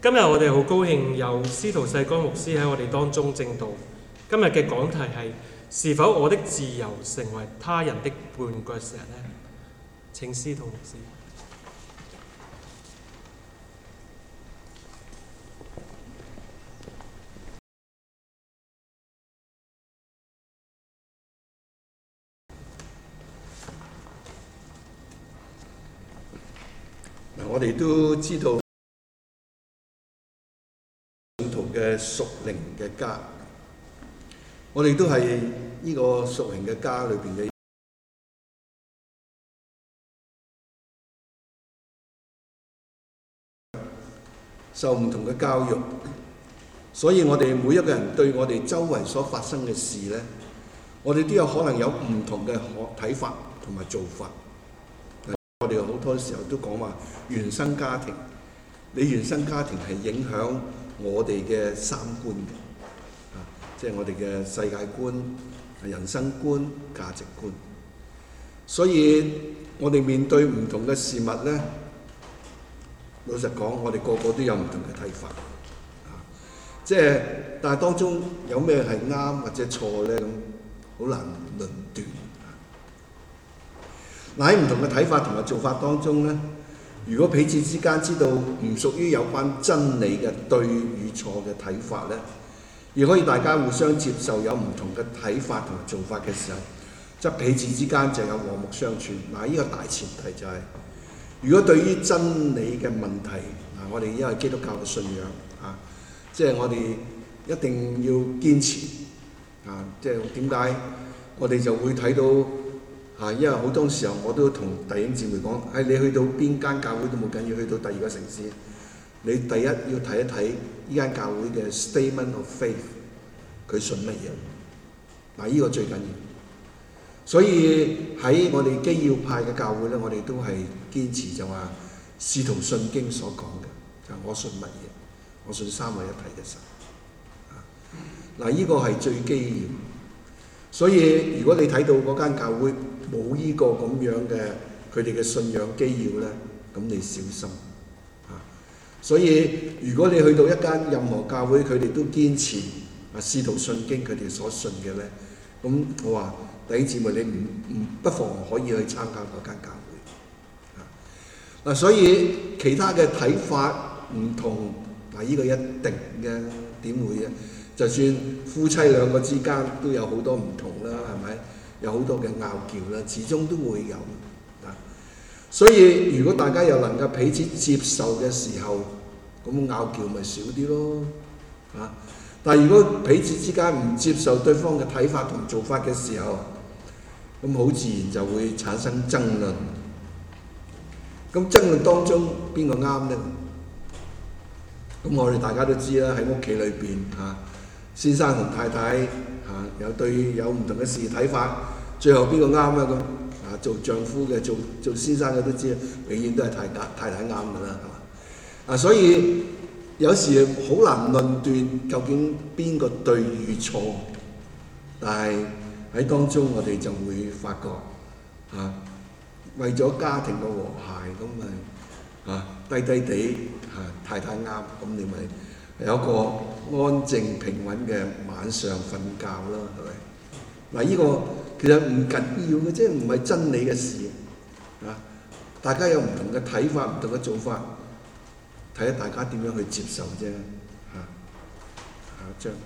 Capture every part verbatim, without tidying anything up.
今日我哋好高興有司徒世光牧師喺我哋當中證道。今日嘅講題係：是否我的自由成為他人的絆腳石呢？請司徒牧師。 嗱，我哋都知道信徒嘅屬靈嘅家，我哋都係呢個屬靈嘅家裏邊嘅受唔同嘅教育，所以我哋每一個人對我哋周圍所發生嘅事咧，我哋都有可能有唔同嘅睇法同埋做法。我哋好多時候都講話原生家庭，你原生家庭係影響我哋嘅三觀嘅，啊，即係我哋嘅世界觀、人生觀、價值觀。所以我哋面對唔同嘅事物咧，老實講，我哋個個都有唔同嘅睇法，啊，即係但係當中有咩係啱或者錯咧，咁好難論斷。嗱，喺唔同嘅睇法同埋做法當中咧，如果彼此之間知道唔屬於有關真理嘅對與錯嘅睇法咧，而可以大家互相接受有唔同嘅睇法同埋做法嘅時候，即係彼此之間就有和睦相處。嗱，呢個大前提就係、是，如果對於真理嘅問題，嗱，我哋因為基督教嘅信仰啊，即係我哋一定要堅持啊，即係點解我哋就會睇到。啊，因為好多時候我都同弟兄姊妹講，誒、哎，你去到邊間教會都冇緊要，去到第二個城市，你第一要睇一睇呢間教會嘅 statement of faith， 佢信乜嘢？嗱，呢個最緊要。所以喺我哋基要派嘅教會咧，我哋都係堅持就話使徒信經所講嘅，就係、我信乜嘢？我信三位一體嘅神。啊，嗱，呢個係最基要。所以如果你睇到嗰間教會冇呢個咁樣嘅佢哋嘅信仰基要咧，咁你小心啊！所以如果你去到一間任何教會，佢哋都堅持啊使徒信經佢哋所信嘅咧，咁我話弟兄姊妹，你唔唔不妨可以去參加嗰間教會啊！嗱，所以其他嘅睇法唔同，嗱，呢個一定嘅，點會啊？就算夫妻兩個之間都有好多唔同啦，係咪？有好多嘅拗撬啦，始終都會有啊。所以如果大家又能夠彼此接受嘅時候，咁拗撬咪少啲咯啊。但係如果彼此之間唔接受對方嘅睇法同做法嘅時候，咁好自然就會產生爭論。咁爭論當中邊個啱呢？咁我哋大家都知啦，喺屋企裏邊嚇。先生同太太嚇、啊、有對有唔同嘅事睇法，最後邊個啱啊？咁啊，做丈夫嘅做做先生嘅都知，永遠都係太太太太啱㗎啦，係嘛？啊，所以有時好難論斷究竟邊個對與錯，但係喺當中我哋就會發覺嚇、啊，為咗家庭嘅和諧，咁咪嚇低低地嚇、啊、太太啱，咁你咪有一個安靜平穩嘅晚上瞓覺啦，係咪？嗱，呢個其實唔緊要嘅，即係唔係真理嘅事啊！大家有唔同嘅睇法、唔同嘅做法，睇下大家點樣去接受啫。嚇、啊，下一章。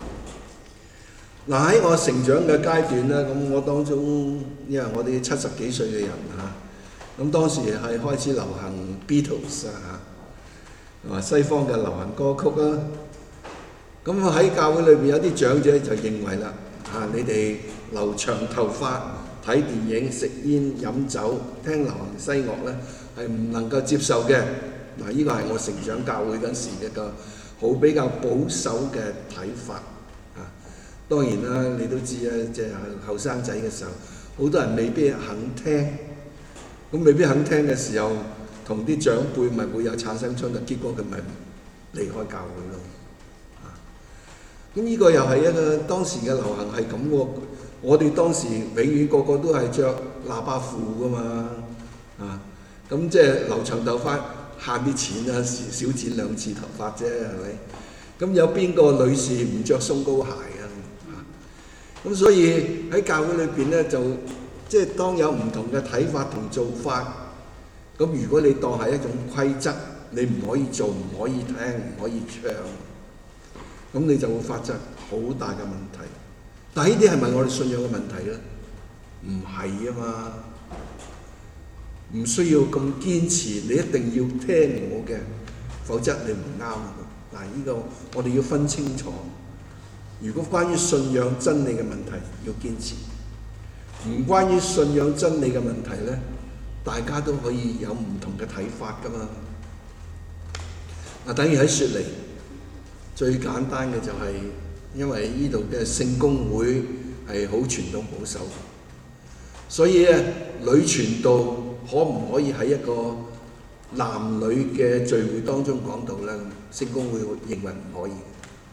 嗱，喺我成長嘅階段咧，咁我當中，因為我哋七十幾歲嘅人嚇，咁、啊、當時係開始流行 Beatles 啊嚇。同埋西方嘅流行歌曲啦，咁喺教會裏邊有啲長者就認為啦，啊，你哋留長頭髮、睇電影、食煙、飲酒、聽流行西樂咧，係唔能夠接受嘅。嗱，呢個係我成長教會嗰時嘅個好比較保守嘅睇法。啊，當然啦，你都知啦，即係後生仔嘅時候，好多人未必肯聽，咁未必肯聽嘅時候，同啲長輩咪會有產生衝突，結果佢咪離開教會咯。啊，咁呢個又係一個當時嘅流行係咁喎。我哋當時永遠個個都係着喇叭褲噶嘛，啊，咁即係留長頭髮慳啲錢啦，少少剪兩次頭髮啫，係咪？咁有邊個女士唔着鬆糕鞋啊？嚇！咁所以喺教會裏邊咧，就即係當有唔同嘅睇法同做法，咁如果你當係一種規則，你唔可以做，唔可以聽，唔可以唱，咁你就會發生好大嘅問題。但係呢啲係咪我哋信仰嘅問題咧？唔係啊嘛，唔需要咁堅持，你一定要聽我嘅，否則你唔啱。嗱，呢個我哋要分清楚。如果關於信仰真理嘅問題，要堅持；唔關於信仰真理嘅問題咧，大家都可以有唔同嘅睇法噶嘛。嗱，等於喺雪梨最簡單嘅就係、是，因為呢度嘅聖公會係好傳統保守，所以咧女傳道可唔可以喺一個男女嘅聚會當中講道咧？聖公會認為唔可以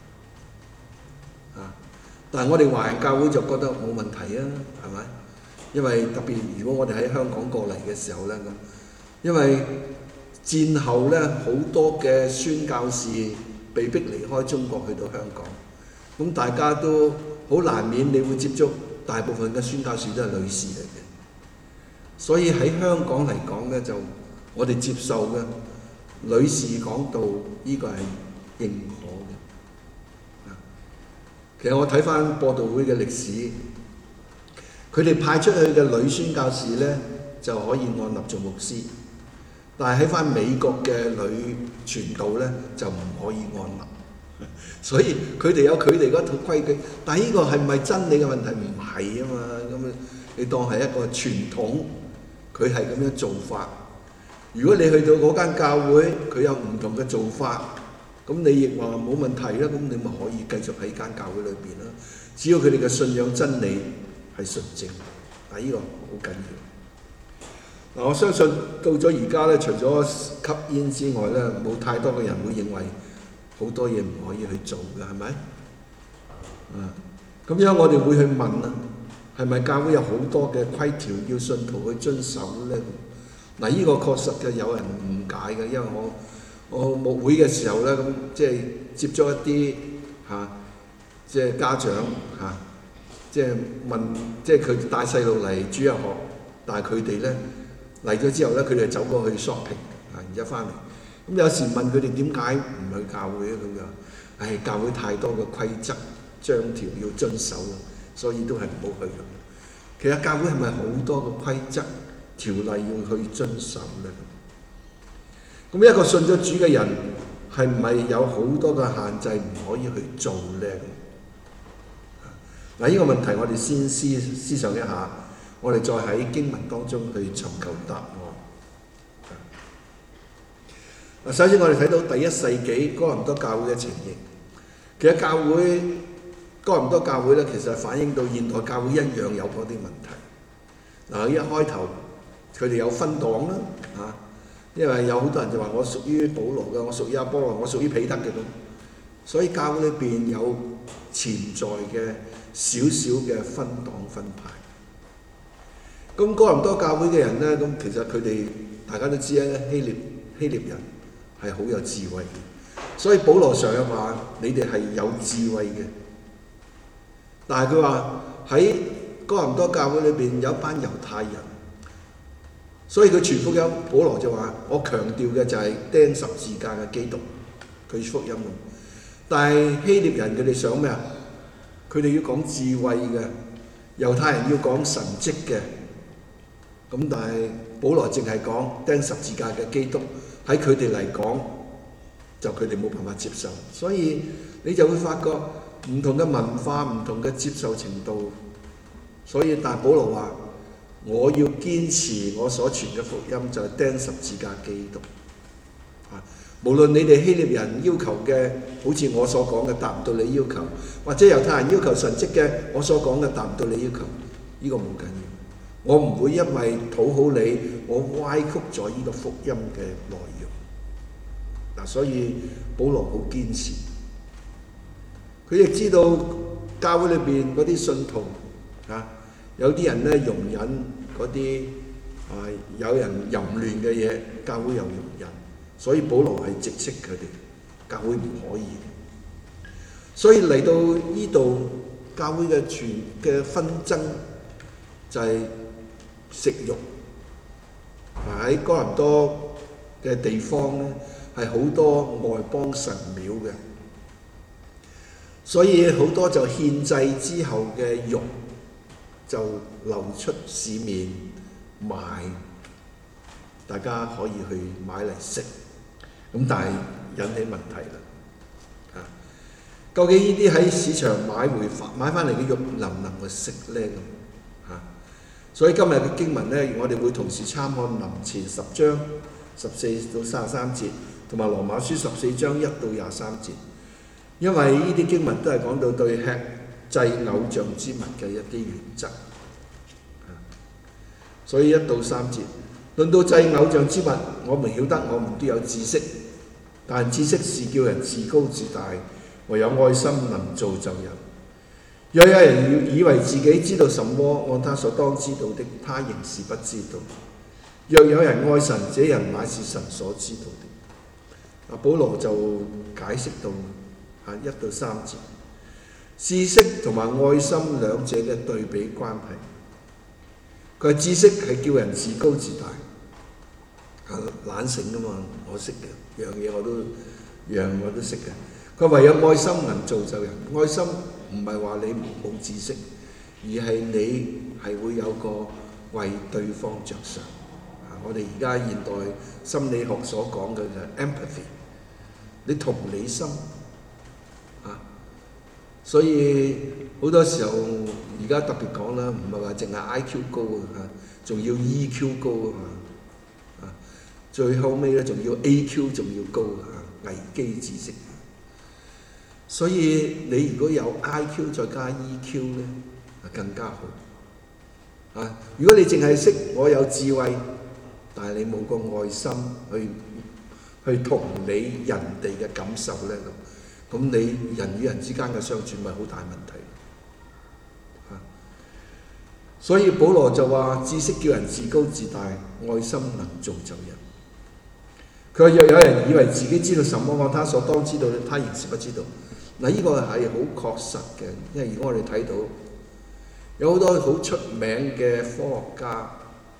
啊，但係我哋華人教會就覺得冇問題啊，係咪？因為特別如果我哋喺香港過嚟嘅時候咧，咁因為戰後咧好多嘅宣教士被逼離開中國去到香港，咁大家都好難免你會接觸大部分嘅宣教士都係女士嚟嘅，所以喺香港嚟講咧就我哋接受嘅女士講道呢個係認可嘅。其實我睇翻播道會嘅歷史，佢哋派出去嘅女宣教士咧就可以按立做牧師，但係喺翻美國嘅女傳道咧就唔可以按立，所以佢哋有佢哋嗰套規矩。但係呢個係唔係真理嘅問題？唔係啊嘛，咁你當係一個傳統，佢係咁樣做法。如果你去到嗰間教會，佢有唔同嘅做法，咁你亦話冇問題啦，咁你咪可以繼續喺間教會裏邊啦。只要佢哋嘅信仰真理係純正，啊，呢個好緊要。嗱，我相信到咗而家咧，除咗吸煙之外咧，冇太多嘅人會認為好多嘢唔可以去做嘅，係咪？啊，咁樣我哋會去問啊，係咪教會有好多嘅規條要信徒去遵守咧？嗱，呢個確實嘅有人誤解嘅，因為我我牧會嘅時候咧，咁即係接觸一啲嚇、啊，即係家長嚇、啊，即係問，即係佢帶細路嚟主日學，但係佢哋咧嚟咗之後咧，佢哋走過去 shopping 啊，然之後翻嚟，咁有時問佢哋點解唔去教會啊？咁樣，唉，教會太多嘅規則章條要遵守啊，所以都係唔好去咁。其實教會係咪好多嘅規則條例要去遵守咧？咁一個信咗主嘅人係唔係有好多嘅限制唔可以去做咧？嗱，呢個問題我哋先思思想一下，我哋再喺經文當中去尋求答案。嗱，首先我哋睇到第一世紀哥林多教會嘅情形。其實教會哥林多教會咧，其實反映到現代教會一樣有嗰啲問題。嗱，一開頭佢哋有分黨啦，啊，因為有好多人就話我屬於保羅嘅，我屬於阿波羅，我屬於彼得嘅咁，所以教會裏邊有潛在嘅少少嘅分黨分派。咁哥林多教會嘅人咧，咁其實佢哋大家都知咧，希臘希臘人係好有智慧嘅，所以保羅常有話你哋係有智慧嘅。但係佢話喺哥林多教會裏邊有一班猶太人，所以佢傳福音，保羅就話我強調嘅就係釘十字架嘅基督，佢福音。但係希臘人佢哋想咩啊？佢哋要講智慧嘅，猶太人要講神蹟嘅。咁但係保羅淨係講釘十字架嘅基督，喺佢哋嚟講就佢哋冇辦法接受。所以你就會發覺唔同嘅文化、唔同嘅接受程度。所以但係保羅話我要堅持我所傳嘅福音就係釘十字架基督。啊，無論你哋希臘人要求嘅，好似我所講嘅達唔到你要求，或者猶太人要求神蹟嘅，我所講嘅達唔到你要求，呢個冇緊要。我唔會因為討好你，我歪曲咗呢個福音嘅內容。嗱，所以保羅好堅持，佢亦知道教會裏邊嗰啲信徒啊，有啲人咧容忍嗰啲啊有人淫亂嘅嘢，教會又容忍， 所以保羅係直斥佢哋，教會唔可以。所以嚟到呢度，教會嘅全嘅紛爭就係食慾。喺哥林多嘅地方咧，係好多外邦神廟嘅，所以好多就獻祭之後嘅肉就流出市面賣，大家可以去買嚟食。咁但係引起問題啦。啊，究竟呢啲喺市場買回買翻嚟嘅肉能唔能夠食咧？咁啊，所以今日嘅經文咧，我哋會同時參看林前十章十四到三十三節，同埋羅馬書十四章一到廿三節，因為呢啲經文都係講到對吃祭偶像之物嘅一啲原則。啊，所以一到三節，論到祭偶像之物，我們曉得我們都有知識，但知識是叫人自高自大，唯有愛心能造就人。若有人以為自己知道什麼，按他所當知道的，他仍是不知道。若有人愛神，這人乃是神所知道的。啊，保羅就解釋到啊一到三節，知識同埋愛心兩者嘅對比關係。佢話知識係叫人自高自大，啊懶醒噶嘛，我識嘅，樣嘢我都樣我都識嘅。佢唯有愛心能造就人，愛心唔係話你冇知識，而係你係會有個為對方着想。啊，我哋而家現代心理學所講嘅就係 empathy， 你同理心啊。所以好多時候而家特別講啦，唔係話淨係 I Q 高啊，仲要 E Q 高啊嘛。啊，最後尾咧仲要 A Q 仲要高啊，危機知識。所以你如果有 I Q 再加 E Q 咧，更加好。啊，如果你淨係識我有智慧，但係你冇個愛心去去同理人哋嘅感受咧，咁咁你人與人之間嘅相處咪好大問題。啊，所以保羅就話：知識叫人自高自大，愛心能造就人。佢話：若有人以為自己知道什麼，按他所當知道的，他仍是不知道。嗱，呢個係好確實嘅，因為如果我哋睇到有好多好出名嘅科學家，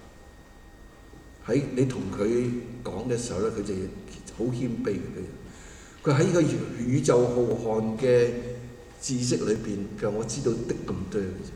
喺你同佢講嘅時候咧，佢就好謙卑嘅。佢喺呢個宇宙浩瀚嘅知識裏邊，佢話我知道的咁多嘅啫。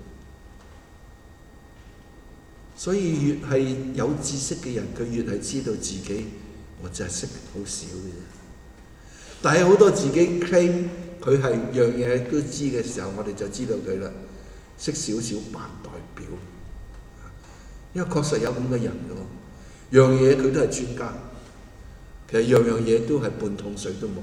所以越係有知識嘅人，佢越係知道自己我真係識好少嘅啫。但係好多自己 claim佢係樣嘢都知嘅時候，我哋就知道佢啦，識少少扮代表。因為確實有咁嘅人嘅喎，樣嘢佢都係專家，其實樣樣嘢都係半桶水都冇。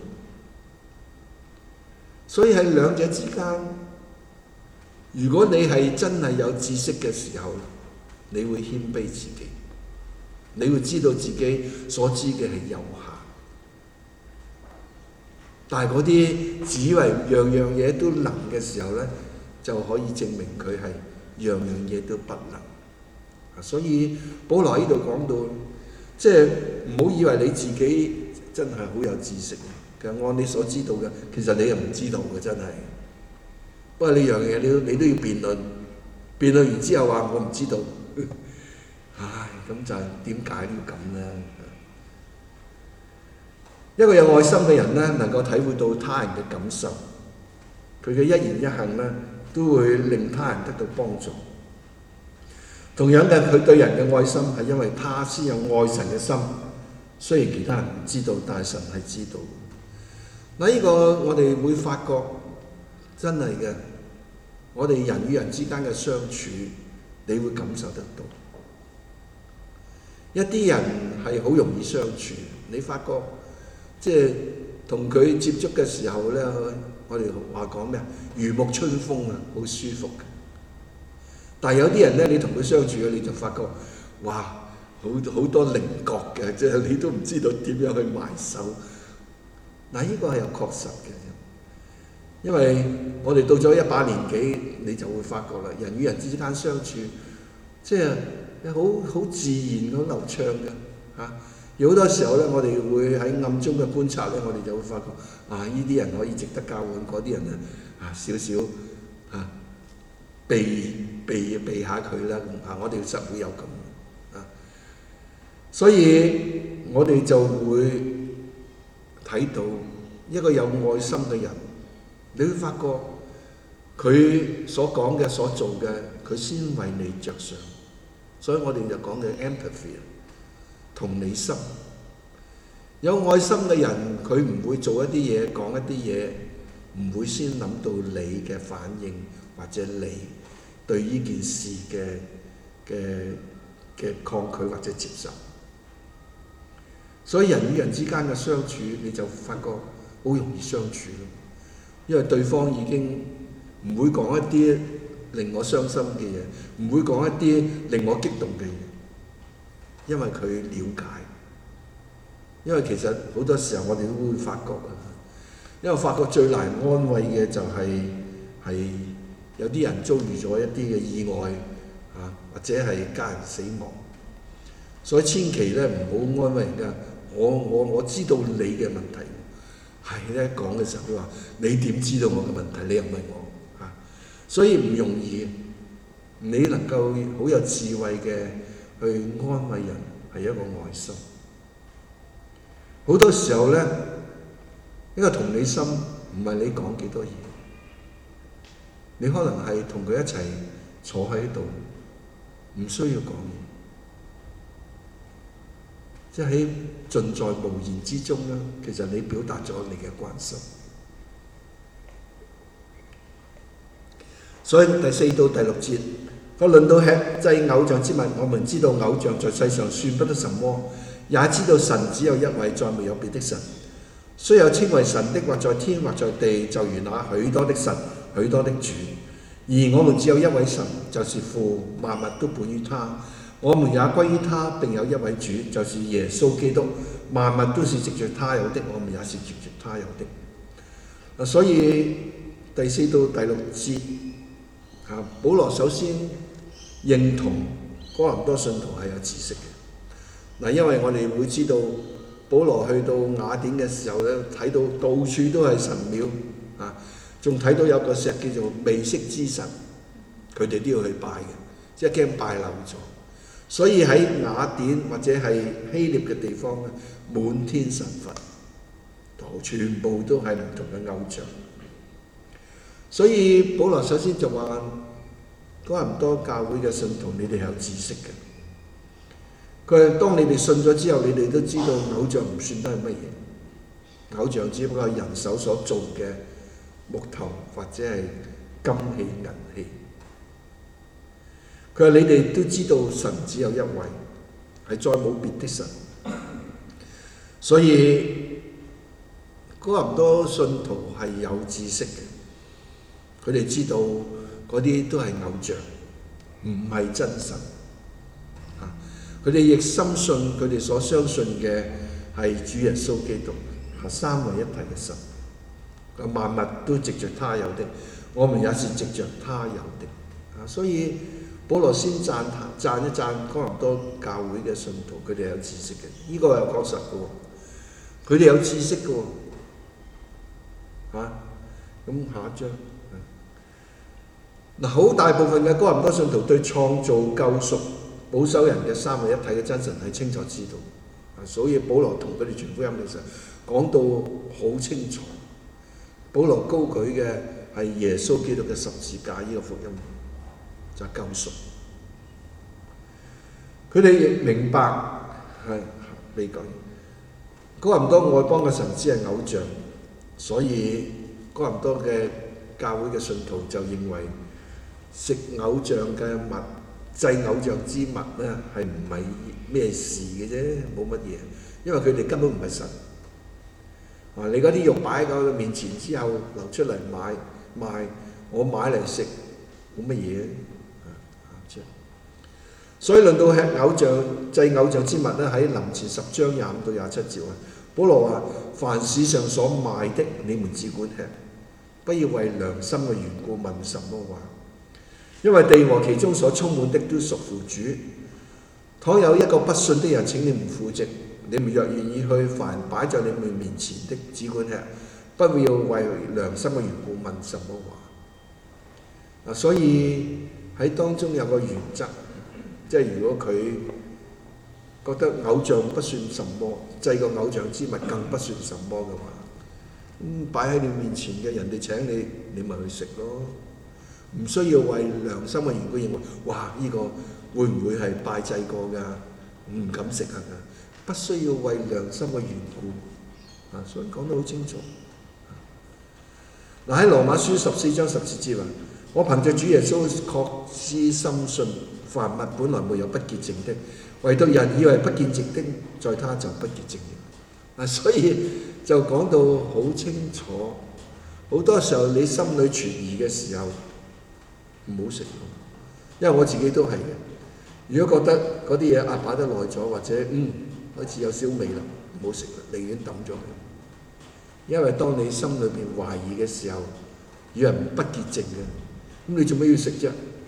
所以喺兩者之間，如果你係真係有知識嘅時候，你會謙卑自己，你會知道自己所知嘅係有限。但係嗰啲只以為樣樣嘢都能嘅時候咧，就可以證明佢係樣樣嘢都不能。所以保羅喺呢度講到，即係唔好以為你自己真係好有知識，其實按你所知道嘅，其實你又唔知道嘅真係。不過呢樣嘢你都你都要辯論，辯論完之後話我唔知道，唉，咁就點解要咁咧？一個有愛心嘅人咧，能夠體會到他人嘅感受，佢嘅一言一行咧，都會令他人得到幫助。同樣嘅，佢對人嘅愛心係因為他先有愛神嘅心，雖然其他人唔知道，但係神係知道。嗱，呢個我哋會發覺真係嘅，我哋人與人之間嘅相處，你會感受得到。一啲人係好容易相處，你發覺。即係同佢接觸嘅時候咧，我哋話講咩啊？如沐春風啊，好舒服嘅。但係有啲人咧，你同佢相處咧，你就發覺，哇，好好多稜角嘅，即係你都唔知道點樣去埋手。嗱，呢個係有確實嘅，因為我哋到咗一把年紀，你就會發覺啦，人與人之間相處，即係好好自然、好流暢嘅嚇。 有好多時候咧，我哋會喺暗中嘅觀察咧，我哋就會發覺啊，呢啲人可以值得交換，嗰啲人啊啊少少啊避避避下佢啦咁啊，我哋實會有咁啊，所以我哋就會睇到一個有愛心嘅人，你會發覺佢所講嘅、所做嘅，佢先為你着想，所以我哋就講嘅 empathy。同理心，有愛心嘅人，佢唔會做一啲嘢，講一啲嘢，唔會先諗到你嘅反應，或者你對呢件事嘅嘅嘅抗拒或者接受。所以人與人之間嘅相處，你就發覺好容易相處咯，因為對方已經唔會講一啲令我傷心嘅嘢，唔會講一啲令我激動嘅嘢。因為佢了解，因為其實好多時候我哋都會發覺啊，因為發覺最難安慰嘅就係、係、係有啲人遭遇咗一啲嘅意外啊，或者係家人死亡，所以千祈咧唔好安慰人家。我我我知道你嘅問題，係咧講嘅時候佢話你點知道我嘅問題？你又唔係我啊，所以唔容易。你能夠好有智慧嘅去安慰人係一個愛心。好多時候咧，呢個同理心唔係你講幾多嘢，你可能係同佢一齊坐喺度，唔需要講嘢，即係喺盡在無言之中咧，其實你表達咗你嘅關心。所以第四到第六節，佢論到吃祭偶像之物，我們知道偶像在世上算不得什麼，也知道神只有一位，再沒有別的神。雖有稱為神的，或在天或在地，就如那許多的神、許多的主。而我們只有一位神，就是父，萬物都本於他，我們也歸於他，並有一位主，就是耶穌基督。萬物都是藉着他有的，我們也是藉着他有的。所以第四到第六節，啊，保羅首先認同哥林多信徒係有知識嘅。嗱，因為我哋會知道保羅去到雅典嘅時候咧，睇到到處都係神廟啊，仲睇到有個石叫做未識之神，佢哋都要去拜嘅，即係驚拜漏咗。所以喺雅典或者係希臘嘅地方咧，滿天神佛，全部都係唔同嘅偶像。所以保羅首先就話：哥林多教會嘅信徒，你哋係有知識嘅。佢話：當你哋信咗之後，你哋都知道偶像唔算得係乜嘢，偶像只不過係人手所做嘅木頭或者係金器銀器。佢話：你哋都知道神只有一位，係再冇別的神。所以哥林多信徒係有知識嘅，佢哋知道嗰啲都係偶像，唔係真神。佢哋亦深信佢哋所相信嘅係主耶穌基督，係三位一體嘅神。萬物都藉着他有的，我們也是藉着他有的。啊，所以保羅先讚讚一讚哥林多教會嘅信徒，佢哋有知識嘅，呢、這個係講實嘅喎，佢哋有知識嘅喎。嚇、啊，咁下一章。嗱，好大部分嘅哥林多信徒對創造、救贖、保守人嘅三位一體嘅真神係清楚知道，啊，所以保羅同佢哋傳福音嘅時候講到好清楚。保羅高舉嘅係耶穌基督嘅十字架呢個福音，就係、是、救贖。佢哋亦明白係被講，哥林多外邦嘅神只係偶像，所以哥林多嘅教會嘅信徒就認為食偶像嘅物、祭偶像之物咧係唔係咩事嘅啫，冇乜嘢，因為佢哋根本唔係神。啊！你嗰啲肉擺喺佢面前之後流出嚟買賣，我買嚟食冇乜嘢。所以論到吃偶像、祭偶像之物咧，喺林前十章廿五到廿七節啊，保羅話：凡市上所賣的，你們只管吃，不要為良心嘅緣故問什麼話，因為地和其中所充滿的都屬乎主。倘有一個不信的人請你們赴席， 你們若願意去，凡擺在你們面前的，只管吃，不要為良心嘅緣故問什麼話。所以喺當中有個原則，即係如果佢覺得偶像不算什麼，祭個偶像之物更不算什麼嘅話，咁擺喺你面前嘅人哋請你，你咪去食咯。唔需要為良心嘅緣故認為，哇！呢、這個會唔會係拜祭過㗎？唔敢食啊！不需要為良心嘅緣故啊，所以講得好清楚。嗱、喺羅馬書十四章十節話：我憑着主耶穌確知深信，凡物本來沒有不潔淨的，唯獨人以為不潔淨的，在他就不潔淨了。啊，所以就講到好清楚。好多時候你心裏存疑嘅時候，唔好食，因為我自己都係嘅。如果覺得嗰啲嘢啊擺得耐咗，或者嗯好似有少味啦，唔好食啦，寧願抌咗佢。因為當你心裏邊懷疑嘅時候，以為唔不潔淨嘅，咁你做咩要食啫？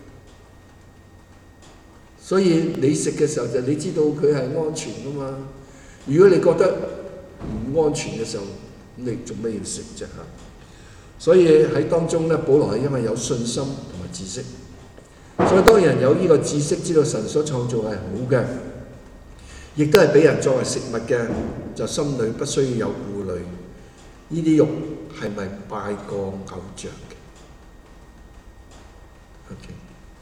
所以你食嘅時候就你知道佢係安全噶嘛。如果你覺得唔安全嘅時候，咁你做咩要食啫嚇？所以喺當中咧，保羅係因為有信心同埋知識，所以當人有呢個知識，知道神所創造係好嘅，亦都係俾人作為食物嘅，就心裏不需要有顧慮。呢啲肉係咪拜過偶像嘅 ？OK。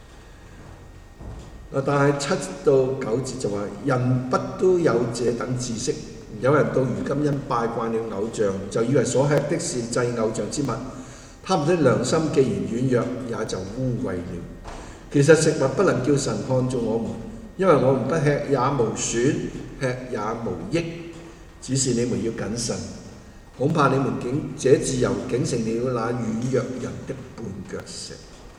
但係七到九節就話：人不都有這等知識？有人到如今因拜慣了偶像，就以為所吃的是祭偶像之物，他們的良心既然軟弱，也就污穢了。其實食物不能叫神看中我們，因為我們不吃也無損，吃也無益。只是你們要謹慎，恐怕你們竟這自由竟成了那軟弱人的絆腳石。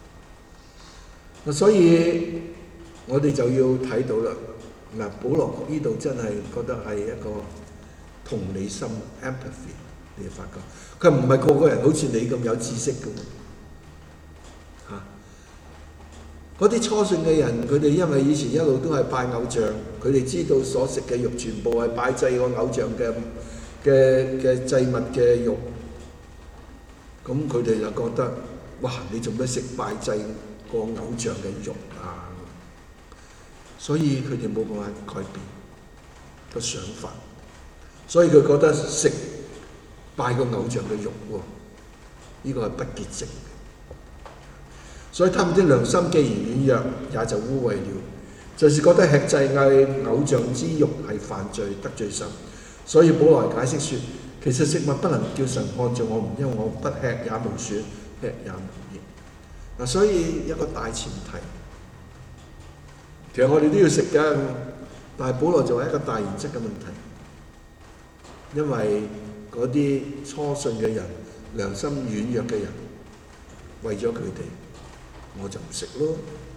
所以我哋就要睇到啦。嗱，保羅呢度真係覺得係一個同理心 empathy， 你發覺佢唔係個個人好似你咁有知識嘅喎。嗰啲初信嘅人，佢哋因為以前一路都係拜偶像，佢哋知道所食嘅肉全部係拜祭個偶像嘅嘅嘅祭物嘅肉，咁佢哋就覺得，哇！你做咩食拜祭個偶像嘅肉啊？所以佢哋冇辦法改變個想法，所以佢覺得食拜個偶像嘅肉喎，呢、這個係不潔淨嘅。所以他們的良心既然軟弱，也就污穢了，就是覺得吃祭偶像之肉係犯罪得罪神。所以保羅解釋說，其實食物不能叫神看著我們，因為我不吃也無損，吃也無益。嗱，所以一個大前提。其實我哋都要食㗎，但係保羅就係一個大原則嘅問題，因為嗰啲初信嘅人、良心軟弱嘅人，為咗佢哋，我就唔食咯。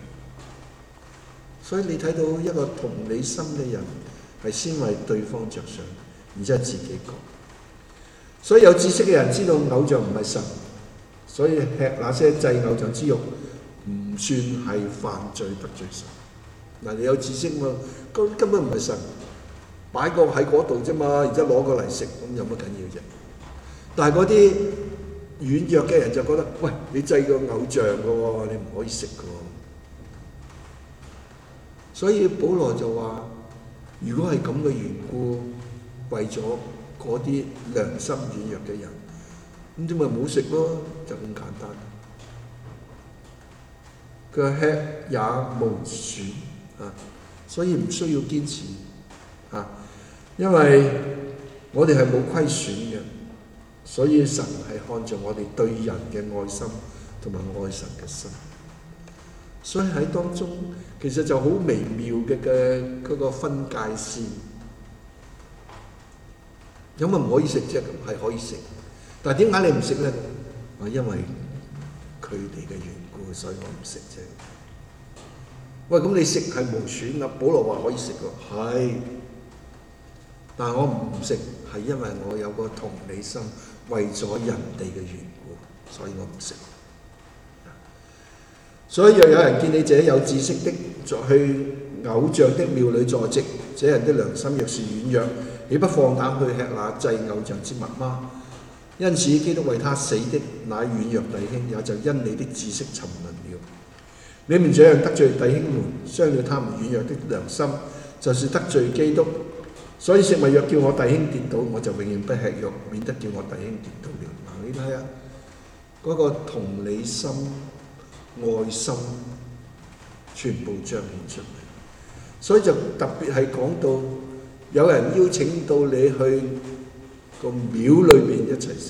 所以你睇到一個同理心嘅人，係先為對方着想，然之後自己講。所以有知識嘅人知道偶像唔係神，所以吃那些祭偶像之肉，唔算係犯罪得罪神。嗱，你有知識嘛？根根本唔係神擺個喺嗰度啫嘛，然之後攞過嚟食，咁有乜緊要啫？但係嗰啲軟弱嘅人就覺得，喂，你祭個偶像嘅喎，你唔可以食嘅喎。所以保羅就話：如果係咁嘅緣故，為咗嗰啲良心軟弱嘅人，咁點咪唔好食咯？就咁簡單。佢話吃也無損。啊，所以唔需要堅持啊，因為我哋係冇虧損嘅，所以神係看著我哋對人嘅愛心同埋愛神嘅心，所以喺當中其實就好微妙嘅嘅嗰個分界線。有乜唔可以食啫？咁係可以食，但係點解你唔食咧？啊，因為佢哋嘅緣故，所以我唔食啫。喂，咁你食係無損啊？保羅話可以食喎，係，但係我唔食係因為我有個同理心，為咗人哋嘅緣故，所以我唔食。所以若有人見你這有知識的，在去偶像的廟裏坐席，這人的良心若是軟弱， 豈不放膽去吃那祭偶像之物嗎？因此基督為他死的乃軟弱弟兄，也就因你的知識沉淪了。你們這樣得罪弟兄們，傷了他們軟弱的良心，就是得罪基督。所以食物若叫我弟兄跌倒，我就永遠不吃肉，免得叫我弟兄跌倒了。嗱，你睇下嗰個同理心、愛心，全部彰顯出嚟。所以就特別係講到有人邀請到你去個廟裏面一齊食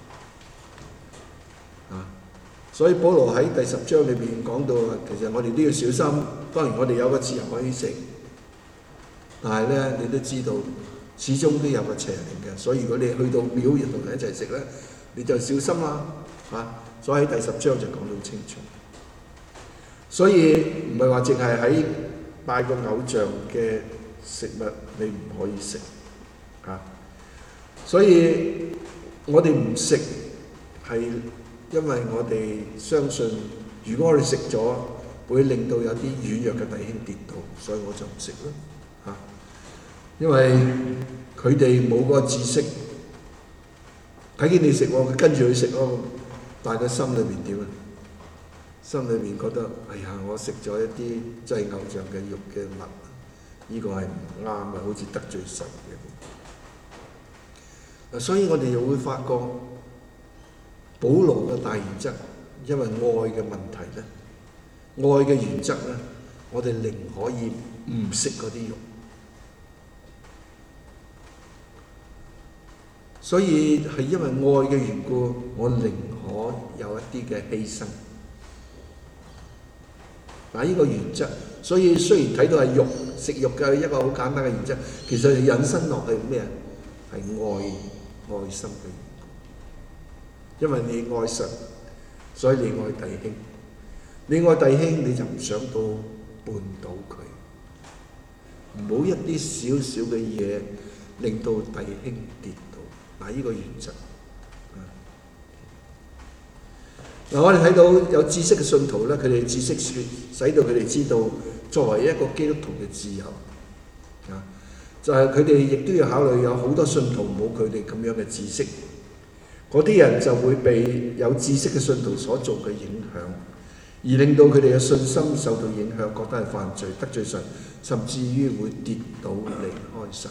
啊！所以保羅喺第十章裏邊講到啊，其實我哋都要小心。當然我哋有個自由可以食，但係咧你都知道，始終都有個邪靈嘅。所以如果你去到廟入同人一齊食咧，你就小心啦啊！所以喺第十章就講到清楚。所以唔係話淨係喺拜個偶像嘅食物你唔可以食啊！所以我哋唔食係因為我哋相信，如果我哋食咗，會令到有啲軟弱嘅弟兄跌倒，所以我就唔食咯嚇。因為佢哋冇嗰個知識，睇見你食喎，佢跟住去食咯，但係佢心裏邊點啊？心裏邊覺得，哎呀，我食咗一啲祭偶像嘅肉嘅物，呢個係唔啱嘅，好似得罪神嘅。所以我哋又會發覺保羅嘅大原則，因為愛嘅問題咧，愛嘅原則咧，我哋寧可以唔食嗰啲肉。所以係因為愛嘅緣故，我寧可有一啲嘅犧牲。嗱，呢個原則，所以雖然睇到係肉食肉嘅一個好簡單嘅原則，其實引申落去咩啊？係愛。愛心嘅緣故，因為你愛神，所以你愛弟兄。你愛弟兄，你就唔想到絆倒佢，唔好一啲少少嘅嘢令到弟兄跌倒。嗱，呢個原則。嗱，我哋睇到有知識嘅信徒咧，佢哋知識使到佢哋知道作為一個基督徒嘅自由啊。就係佢哋亦都要考慮，有好多信徒冇佢哋咁樣嘅知識，嗰啲人就會被有知識嘅信徒所做嘅影響，而令到佢哋嘅信心受到影響，覺得係犯罪得罪神，甚至於會跌倒離開神。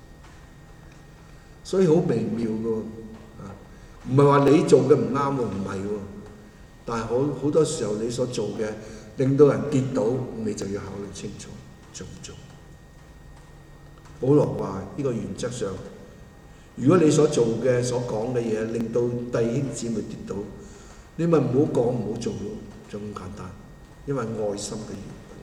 所以好微妙嘅啊，唔係話你做嘅唔啱喎，唔係喎，但係好好多時候你所做嘅令到人跌倒，你就要考慮清楚做唔做。保羅話：呢個原則上，如果你所做嘅、所講嘅嘢令到弟兄姊妹跌倒，你咪唔好講唔好做咯，就咁簡單。因為愛心嘅緣故。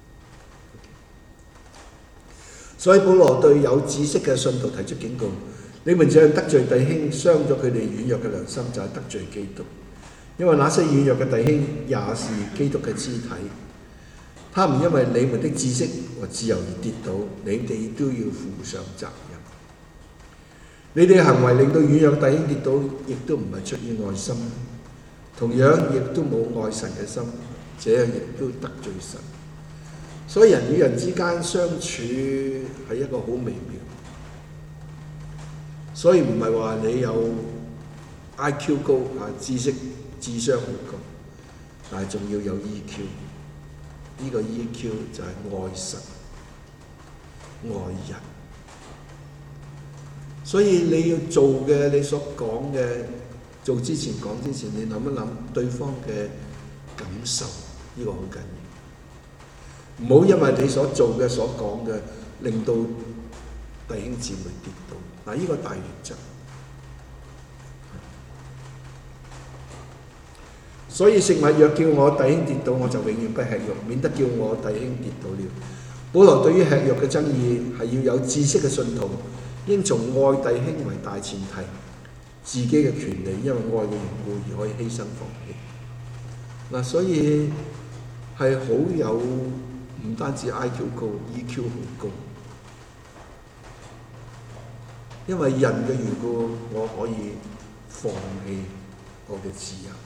所以保羅對有知識嘅信徒提出警告：你們這樣得罪弟兄，傷咗佢哋軟弱嘅良心，就係得罪基督。因為那些軟弱嘅弟兄也是基督嘅肢體。他們因為你們的知識和自由而跌倒，你哋都要負上責任。你哋嘅行為令到軟弱弟兄跌倒，亦都唔係出於愛心，同樣亦都冇愛神嘅心，這樣亦都得罪神。所以人與人之間相處係一個好微妙。所以唔係話你有 I Q 高啊，知識智商好高，但係仲要有 E Q。呢個 E Q 就係愛神、愛人，所以你要做嘅，你所講嘅，做之前講之前，你諗一諗對方嘅感受，呢個好緊要。唔好因為你所做嘅、所講嘅，令到弟兄姊妹跌倒。嗱，呢個大原則。所以食物若叫我弟兄跌倒，我就永遠不吃肉，免得叫我弟兄跌倒了。保羅對於吃肉嘅爭議係要有知識嘅信徒，應從愛弟兄為大前提，自己嘅權利因為愛嘅緣故而可以犧牲放棄。嗱，所以係好有唔單止 I Q 高 ，E Q 好高，因為人嘅緣故，我可以放棄我嘅自由。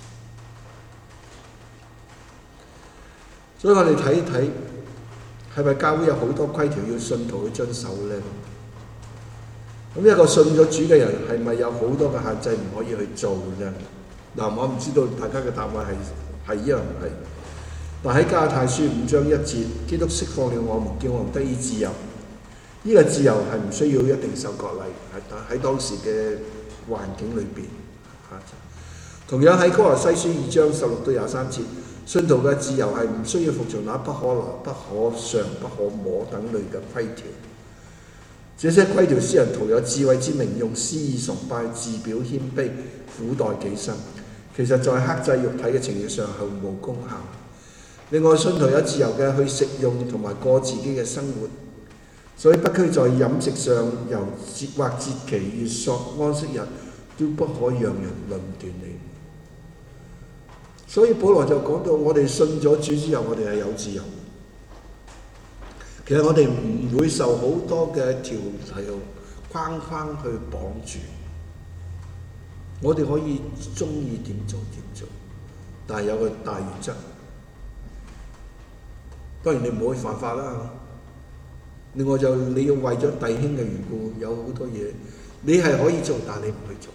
所以我哋睇一睇，係咪教會有好多規條要信徒去遵守呢？ 咁一個信咗主嘅人係咪有好多嘅限制唔可以去做呢？嗱，我唔知道大家嘅答案係係一樣唔係。但喺加拉太書五章一節，基督釋放了我們，叫我們得以自由。呢、這個自由係唔需要一定受割禮，係喺當時嘅環境裏邊。同樣喺哥羅西書二章十六到廿三節，信徒嘅自由係唔需要服從那不可拿、不可嘗、不可摸等類嘅規條。這些規條使人徒有智慧之名，用私意崇拜、自表謙卑、苦待己身，其實在克制肉體嘅情慾上毫無功效。另外，信徒有自由嘅去食用同埋過自己嘅生活，所以不拘在飲食上，由節或節期、月朔、安息日都不可讓人論斷你。所以保羅就講到，我哋信咗主之後，我哋係有自由。其實我哋唔會受好多嘅條條框框去綁住，我哋可以中意點做點做，但係有個大原則。當然你唔可以犯法啦。另外就你要為咗弟兄嘅緣故，有好多嘢你係可以做，但係你唔去做。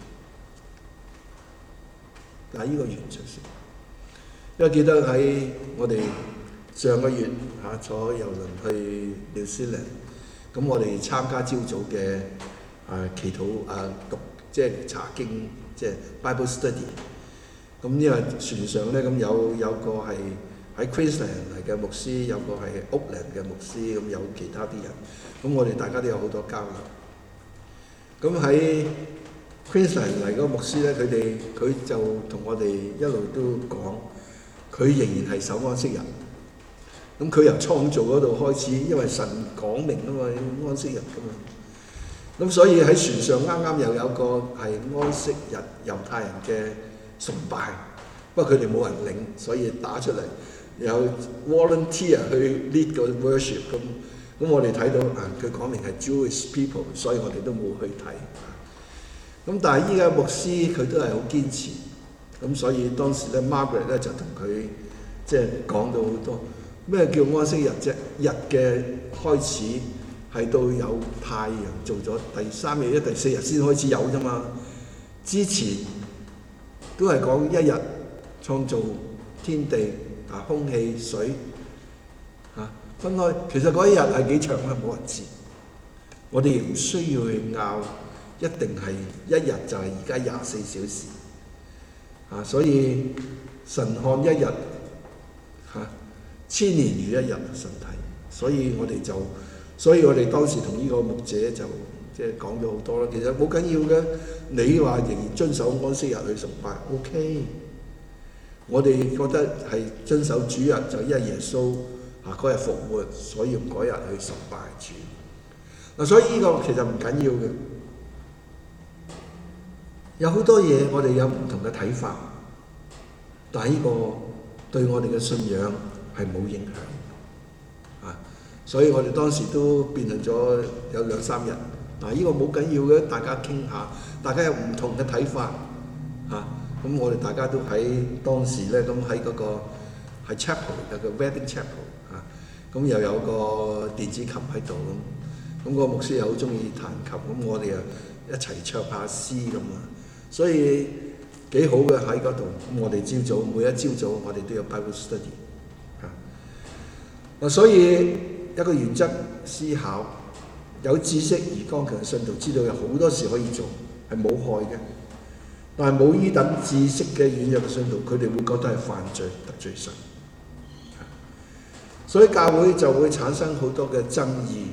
但係呢個原則先。因為記得喺我哋上個月嚇、啊、坐郵輪去紐西蘭，咁我哋參加朝早嘅啊祈禱啊讀即係查經即係 Bible study。咁因為船上咧咁有有個係喺 Queensland 嚟嘅牧師，有個係 Auckland 嘅牧師，咁有其他啲人，咁我哋大家都有好多交流。咁喺 Queensland 嚟嗰個牧師咧，佢哋佢就同我哋一路都講。佢仍然係守安息日，咁佢由創造嗰度開始，因為神講明啊嘛，安息日噶嘛，咁所以喺船上啱啱又有個係安息日猶太人嘅崇拜，不過佢哋冇人領，所以打出嚟有 volunteer 去 lead 個 worship 咁，咁我哋睇到啊，佢講明係 Jewish people， 所以我哋都冇去睇。咁但係依家牧師佢都係好堅持。咁所以當時咧 ，Margaret 咧就同佢即係講到好多咩叫安息日啫？日嘅開始係到有太陽做咗第三日、一第四日先開始有啫嘛。之前都係講一日創造天地啊、空氣、水啊分開。其實嗰一日係幾長咧？冇人知。我哋唔需要去拗，一定係一日就係而家廿四小時。啊，所以神看一日嚇、啊、千年如一日神睇，所以我哋就，所以我哋當時同呢個牧者就即係講咗好多啦。其實冇緊要嘅，你話仍然遵守安息日去崇拜 ，OK。我哋覺得係遵守主日就因為耶穌啊嗰日復活，所以用嗰日去崇拜主。嗱、啊，所以呢個其實唔緊要嘅。有好多嘢我哋有唔同嘅睇法，但係呢個對我哋嘅信仰係冇影響啊！所以我哋當時都辯論咗有兩三日。嗱、啊，呢個冇緊要嘅，大家傾下，大家有唔同嘅睇法啊！咁我哋大家都喺當時咧，咁喺嗰個係 chapel 有個 wedding chapel 啊，咁又有個電子琴喺度咁，咁個牧師又好中意彈琴，咁我哋又一齊唱下詩咁啊！所以幾好嘅喺嗰度，咁我哋朝早每一朝早我哋都有 Bible study 啊。所以一個原則思考，有知識而剛強嘅信徒知道有好多事可以做，係冇害嘅。但係冇呢等知識嘅軟弱嘅信徒，佢哋會覺得係犯罪得罪神。所以教會就會產生好多嘅爭議。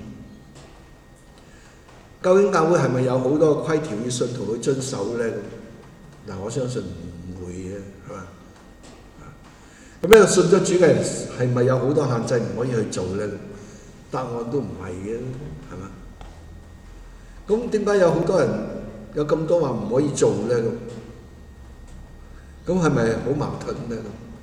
究竟教會係咪有好多規條要信徒去遵守咧？嗱，我相信唔會嘅，係嘛？咁呢個信咗主嘅人係咪有好多限制唔可以去做咧？答案都唔係嘅，係嘛？咁點解有好多人有咁多話唔可以做咧？咁咁係咪好矛盾咧？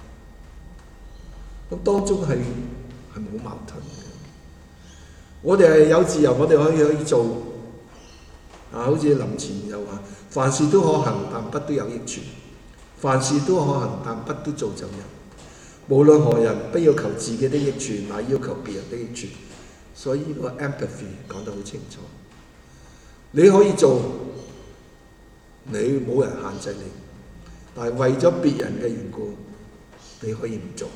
咁當中係係冇矛盾嘅。我哋係有自由，我哋可以可以做。啊，好似林前又話：凡事都可行，但不都有益處；凡事都可行，但不都造就人。無論何人，不要求自己的益處，乃要求別人的益處。所以呢個 empathy 講得好清楚。 你可以做，你冇人限制你，但係為咗別人嘅緣故，你可以唔做。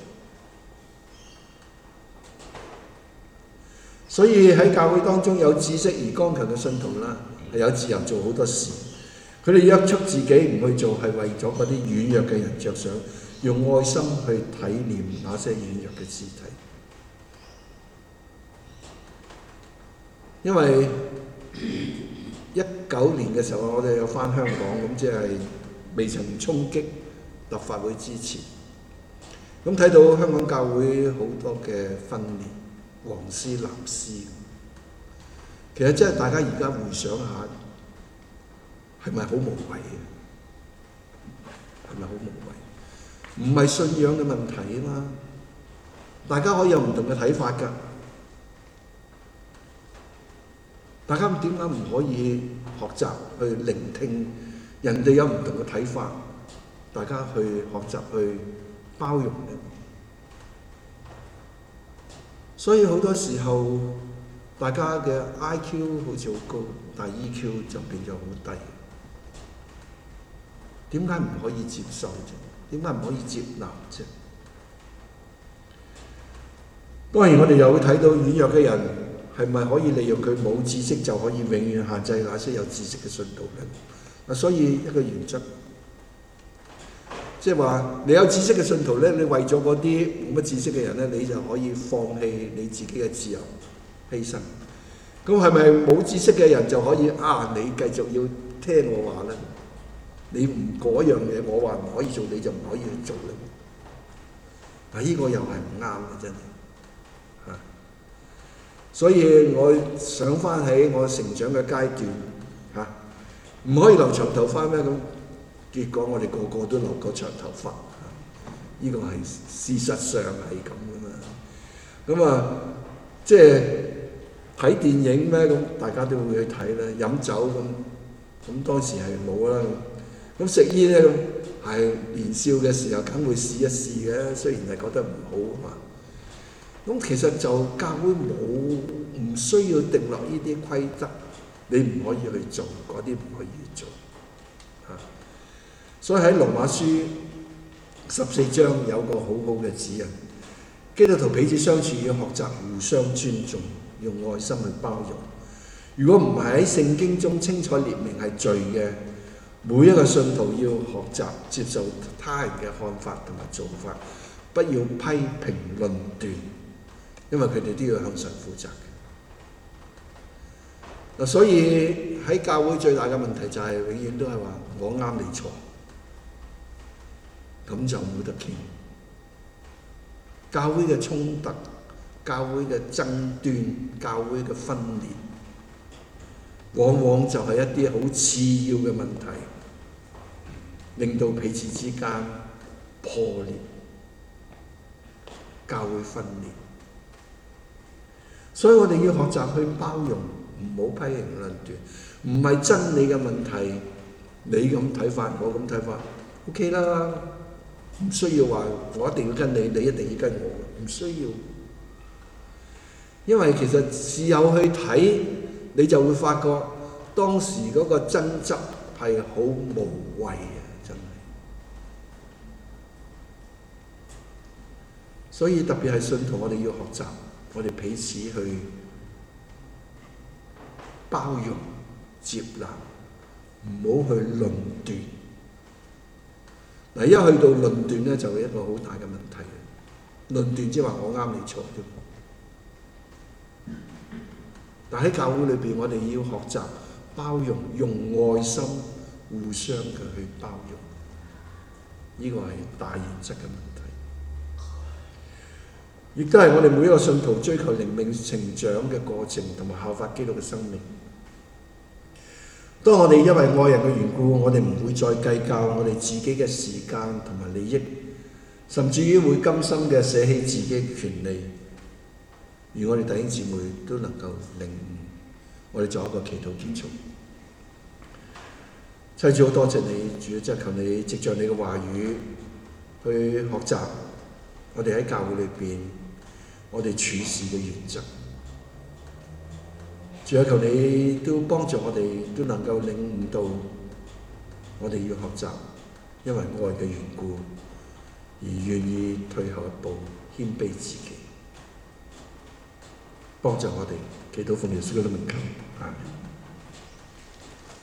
所以喺教會當中有知識而剛強嘅信徒啦，係有自由做好多事。佢哋約束自己唔去做，係為咗嗰啲軟弱嘅人着想，用愛心去體驗那些軟弱嘅肢體。因為一九年嘅時候，我哋有返香港，咁即係未曾衝擊立法會之前，咁睇到香港教會好多嘅分裂，黃絲藍絲，其實真係大家而家回想下，係咪好無謂嘅？係咪好無謂？唔係信仰嘅問題啊嘛，大家可以有唔同嘅睇法㗎。大家點解唔可以學習去聆聽人哋有唔同嘅睇法？大家去學習去包容呢？所以好多時候，大家嘅 I Q 好似好高，但係 E Q 就變咗好低。點解唔可以接受啫？點解唔可以接納啫？當然，我哋又會睇到軟弱嘅人係咪可以利用佢冇知識就可以永遠限制那些有知識嘅信徒呢？啊，所以一個原則，即係話你有知識嘅信徒咧，你為咗嗰啲冇乜知識嘅人咧，你就可以放棄你自己嘅自由犧牲。咁係咪冇知識嘅人就可以啊？你繼續要聽我話咧？你唔嗰樣嘢，我話唔可以做，你就唔可以去做咧？嗱，呢個又係唔啱嘅，真係嚇。所以我想翻起我成長嘅階段嚇，唔可以留長頭髮咩？咁結果我哋個個都留過長頭髮，呢個係事實上係咁噶嘛。咁啊，即係睇電影咩？咁大家都會去睇啦。飲酒咁，咁當時係冇啦。咁食煙咧，咁係年少嘅時候梗會試一試嘅，雖然係覺得唔好啊嘛。咁其實就教會冇唔需要定落呢啲規則，你唔可以去做，嗰啲唔可以做嚇。所以喺羅馬書十四章有個好好嘅指引，基督徒彼此相處要學習互相尊重，用愛心去包容。如果唔係喺聖經中清楚列明係罪嘅，每一個信徒要學習接受他人嘅看法同埋做法，不要批評論斷，因為佢哋都要向神負責嘅。嗱，所以喺教會最大嘅問題就係永遠都係話我啱你錯，咁就冇得傾。教會嘅衝突、教會嘅爭端、教會嘅分裂，往往就係一啲好次要嘅問題，令到彼此之間破裂，教會分裂。所以我哋要學習去包容，唔好批評論斷，唔係真理嘅問題，你咁睇法，我咁睇法 ，OK 啦，唔需要話我一定要跟你，你一定要跟我，唔需要。因為其實事後去睇，你就會發覺當時嗰個爭執係好無謂嘅，真係。所以特別係信徒，我哋要學習，我哋彼此去包容、接納，唔好去論斷。嗱，一去到論斷咧，就係一個好大嘅問題。論斷即係話我啱你錯啫。但喺教會裏邊，我哋要學習包容，用愛心互相嘅去包容，呢個係大原則嘅問題，亦都係我哋每一個信徒追求靈命成長嘅過程，同埋效法基督嘅生命。當我哋因為愛人嘅緣故，我哋唔會再計較我哋自己嘅時間同埋利益，甚至於會甘心嘅捨棄自己嘅權利。而我哋弟兄姊妹都能夠領悟，我哋做一個祈禱結束。妻子，好多謝你，主，即係求你藉著你嘅話語去學習我哋喺教會裏邊我哋處事嘅原則。 主啊，求你都幫助我哋，都能夠領悟到我哋要學習，因為愛嘅緣故而願意退後一步，謙卑自己，幫助我哋，祈禱奉耶穌嘅名求，阿們。